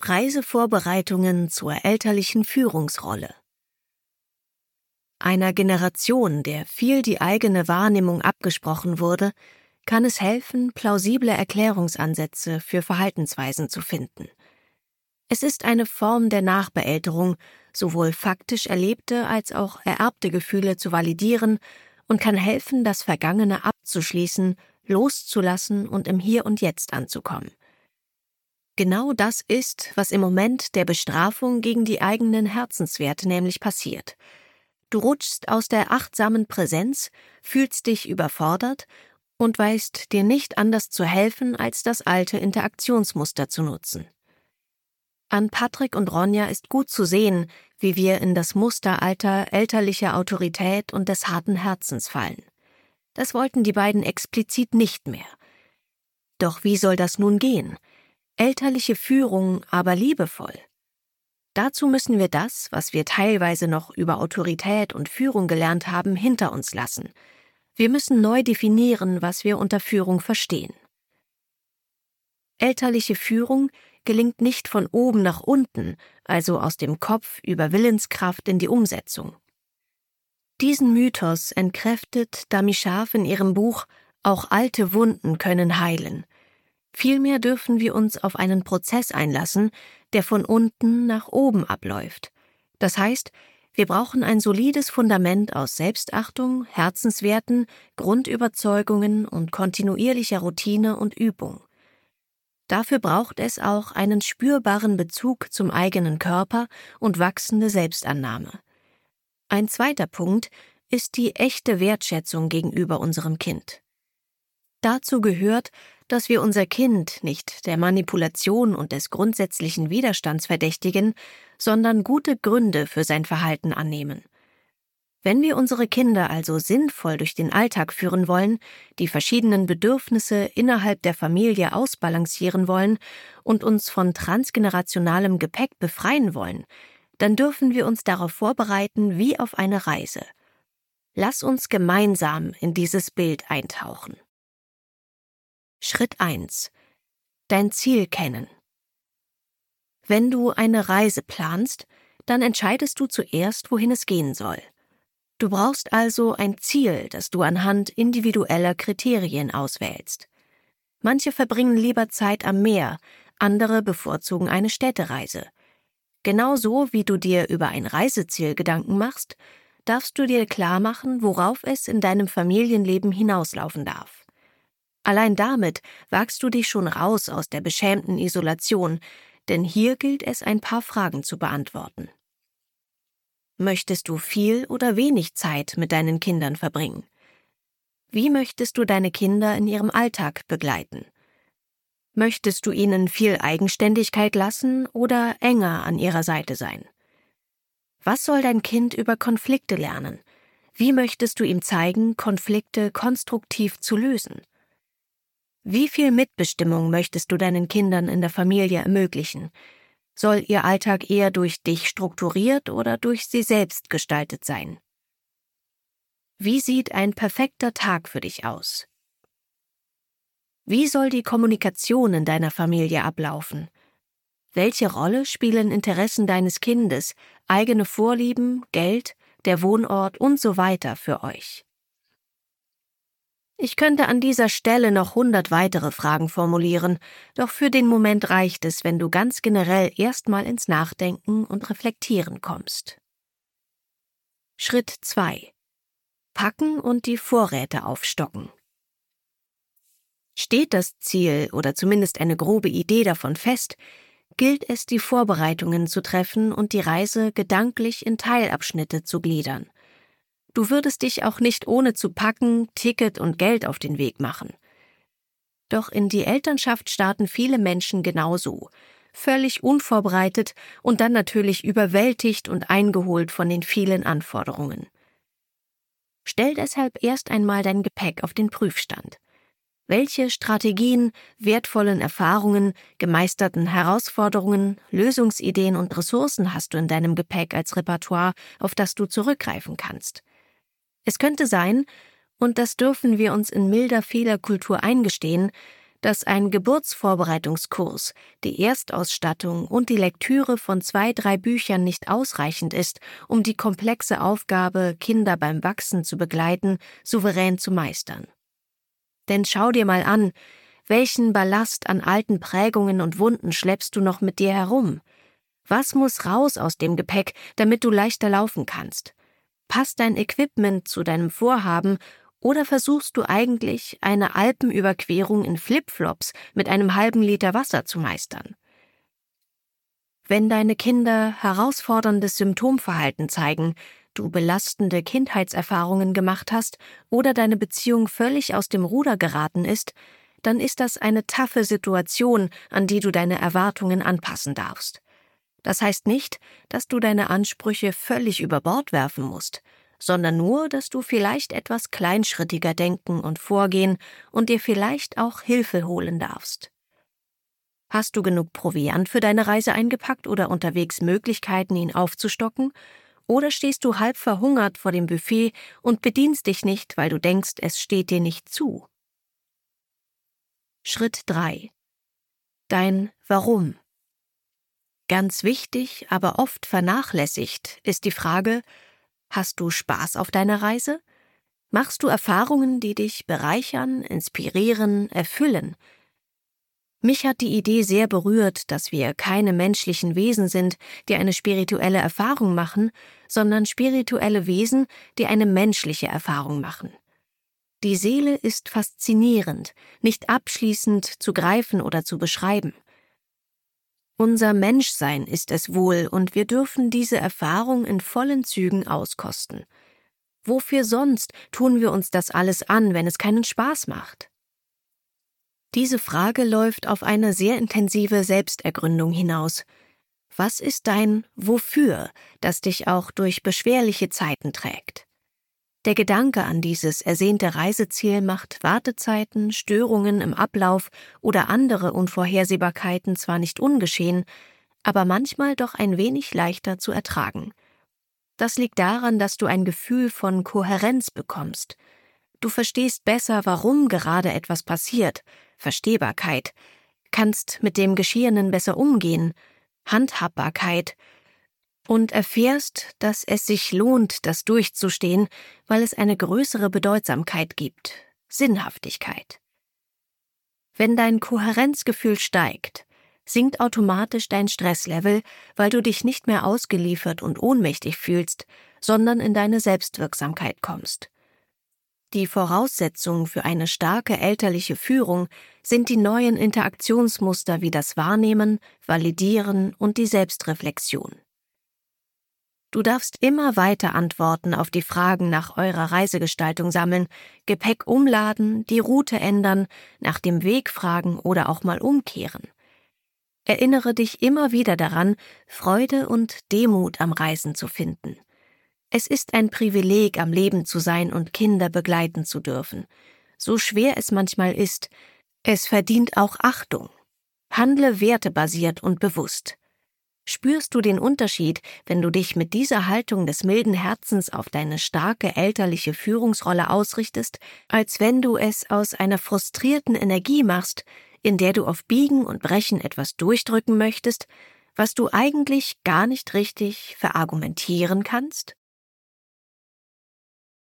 Reisevorbereitungen zur elterlichen Führungsrolle. Einer Generation, der viel die eigene Wahrnehmung abgesprochen wurde, kann es helfen, plausible Erklärungsansätze für Verhaltensweisen zu finden. Es ist eine Form der Nachbeälterung, sowohl faktisch erlebte als auch ererbte Gefühle zu validieren und kann helfen, das Vergangene abzuschließen, loszulassen und im Hier und Jetzt anzukommen. Genau das ist, was im Moment der Bestrafung gegen die eigenen Herzenswerte nämlich passiert. Du rutschst aus der achtsamen Präsenz, fühlst dich überfordert und weißt dir nicht anders zu helfen, als das alte Interaktionsmuster zu nutzen. An Patrick und Ronja ist gut zu sehen, wie wir in das Musteralter elterlicher Autorität und des harten Herzens fallen. Das wollten die beiden explizit nicht mehr. Doch wie soll das nun gehen? Elterliche Führung, aber liebevoll. Dazu müssen wir das, was wir teilweise noch über Autorität und Führung gelernt haben, hinter uns lassen. Wir müssen neu definieren, was wir unter Führung verstehen. Elterliche Führung gelingt nicht von oben nach unten, also aus dem Kopf über Willenskraft in die Umsetzung. Diesen Mythos entkräftet Dami Scharf in ihrem Buch »Auch alte Wunden können heilen«. Vielmehr dürfen wir uns auf einen Prozess einlassen, der von unten nach oben abläuft. Das heißt, wir brauchen ein solides Fundament aus Selbstachtung, Herzenswerten, Grundüberzeugungen und kontinuierlicher Routine und Übung. Dafür braucht es auch einen spürbaren Bezug zum eigenen Körper und wachsende Selbstannahme. Ein zweiter Punkt ist die echte Wertschätzung gegenüber unserem Kind. Dazu gehört, dass wir unser Kind nicht der Manipulation und des grundsätzlichen Widerstands verdächtigen, sondern gute Gründe für sein Verhalten annehmen. Wenn wir unsere Kinder also sinnvoll durch den Alltag führen wollen, die verschiedenen Bedürfnisse innerhalb der Familie ausbalancieren wollen und uns von transgenerationalem Gepäck befreien wollen, dann dürfen wir uns darauf vorbereiten wie auf eine Reise. Lass uns gemeinsam in dieses Bild eintauchen. Schritt 1. Dein Ziel kennen. Wenn du eine Reise planst, dann entscheidest du zuerst, wohin es gehen soll. Du brauchst also ein Ziel, das du anhand individueller Kriterien auswählst. Manche verbringen lieber Zeit am Meer, andere bevorzugen eine Städtereise. Genauso wie du dir über ein Reiseziel Gedanken machst, darfst du dir klar machen, worauf es in deinem Familienleben hinauslaufen darf. Allein damit wagst du dich schon raus aus der beschämten Isolation, denn hier gilt es, ein paar Fragen zu beantworten. Möchtest du viel oder wenig Zeit mit deinen Kindern verbringen? Wie möchtest du deine Kinder in ihrem Alltag begleiten? Möchtest du ihnen viel Eigenständigkeit lassen oder enger an ihrer Seite sein? Was soll dein Kind über Konflikte lernen? Wie möchtest du ihm zeigen, Konflikte konstruktiv zu lösen? Wie viel Mitbestimmung möchtest du deinen Kindern in der Familie ermöglichen? Soll ihr Alltag eher durch dich strukturiert oder durch sie selbst gestaltet sein? Wie sieht ein perfekter Tag für dich aus? Wie soll die Kommunikation in deiner Familie ablaufen? Welche Rolle spielen Interessen deines Kindes, eigene Vorlieben, Geld, der Wohnort und so weiter für euch? Ich könnte an dieser Stelle noch 100 weitere Fragen formulieren, doch für den Moment reicht es, wenn du ganz generell erstmal ins Nachdenken und Reflektieren kommst. Schritt 2. Packen und die Vorräte aufstocken. Steht das Ziel oder zumindest eine grobe Idee davon fest, gilt es, die Vorbereitungen zu treffen und die Reise gedanklich in Teilabschnitte zu gliedern. Du würdest dich auch nicht ohne zu packen, Ticket und Geld auf den Weg machen. Doch in die Elternschaft starten viele Menschen genauso, völlig unvorbereitet und dann natürlich überwältigt und eingeholt von den vielen Anforderungen. Stell deshalb erst einmal dein Gepäck auf den Prüfstand. Welche Strategien, wertvollen Erfahrungen, gemeisterten Herausforderungen, Lösungsideen und Ressourcen hast du in deinem Gepäck als Repertoire, auf das du zurückgreifen kannst? Es könnte sein, und das dürfen wir uns in milder Fehlerkultur eingestehen, dass ein Geburtsvorbereitungskurs, die Erstausstattung und die Lektüre von 2, 3 Büchern nicht ausreichend ist, um die komplexe Aufgabe, Kinder beim Wachsen zu begleiten, souverän zu meistern. Denn schau dir mal an, welchen Ballast an alten Prägungen und Wunden schleppst du noch mit dir herum? Was muss raus aus dem Gepäck, damit du leichter laufen kannst? Passt dein Equipment zu deinem Vorhaben oder versuchst du eigentlich, eine Alpenüberquerung in Flipflops mit einem halben Liter Wasser zu meistern? Wenn deine Kinder herausforderndes Symptomverhalten zeigen, du belastende Kindheitserfahrungen gemacht hast oder deine Beziehung völlig aus dem Ruder geraten ist, dann ist das eine taffe Situation, an die du deine Erwartungen anpassen darfst. Das heißt nicht, dass du deine Ansprüche völlig über Bord werfen musst, sondern nur, dass du vielleicht etwas kleinschrittiger denken und vorgehen und dir vielleicht auch Hilfe holen darfst. Hast du genug Proviant für deine Reise eingepackt oder unterwegs Möglichkeiten, ihn aufzustocken? Oder stehst du halb verhungert vor dem Buffet und bedienst dich nicht, weil du denkst, es steht dir nicht zu? Schritt 3. Dein Warum. Ganz wichtig, aber oft vernachlässigt, ist die Frage: Hast du Spaß auf deiner Reise? Machst du Erfahrungen, die dich bereichern, inspirieren, erfüllen? Mich hat die Idee sehr berührt, dass wir keine menschlichen Wesen sind, die eine spirituelle Erfahrung machen, sondern spirituelle Wesen, die eine menschliche Erfahrung machen. Die Seele ist faszinierend, nicht abschließend zu greifen oder zu beschreiben. Unser Menschsein ist es wohl, und wir dürfen diese Erfahrung in vollen Zügen auskosten. Wofür sonst tun wir uns das alles an, wenn es keinen Spaß macht? Diese Frage läuft auf eine sehr intensive Selbstergründung hinaus. Was ist dein Wofür, das dich auch durch beschwerliche Zeiten trägt? Der Gedanke an dieses ersehnte Reiseziel macht Wartezeiten, Störungen im Ablauf oder andere Unvorhersehbarkeiten zwar nicht ungeschehen, aber manchmal doch ein wenig leichter zu ertragen. Das liegt daran, dass du ein Gefühl von Kohärenz bekommst. Du verstehst besser, warum gerade etwas passiert, Verstehbarkeit, kannst mit dem Geschehenen besser umgehen, Handhabbarkeit, und erfährst, dass es sich lohnt, das durchzustehen, weil es eine größere Bedeutsamkeit gibt, Sinnhaftigkeit. Wenn dein Kohärenzgefühl steigt, sinkt automatisch dein Stresslevel, weil du dich nicht mehr ausgeliefert und ohnmächtig fühlst, sondern in deine Selbstwirksamkeit kommst. Die Voraussetzung für eine starke elterliche Führung sind die neuen Interaktionsmuster wie das Wahrnehmen, Validieren und die Selbstreflexion. Du darfst immer weiter Antworten auf die Fragen nach eurer Reisegestaltung sammeln, Gepäck umladen, die Route ändern, nach dem Weg fragen oder auch mal umkehren. Erinnere dich immer wieder daran, Freude und Demut am Reisen zu finden. Es ist ein Privileg, am Leben zu sein und Kinder begleiten zu dürfen. So schwer es manchmal ist, es verdient auch Achtung. Handle wertebasiert und bewusst. Spürst du den Unterschied, wenn du dich mit dieser Haltung des milden Herzens auf deine starke elterliche Führungsrolle ausrichtest, als wenn du es aus einer frustrierten Energie machst, in der du auf Biegen und Brechen etwas durchdrücken möchtest, was du eigentlich gar nicht richtig verargumentieren kannst?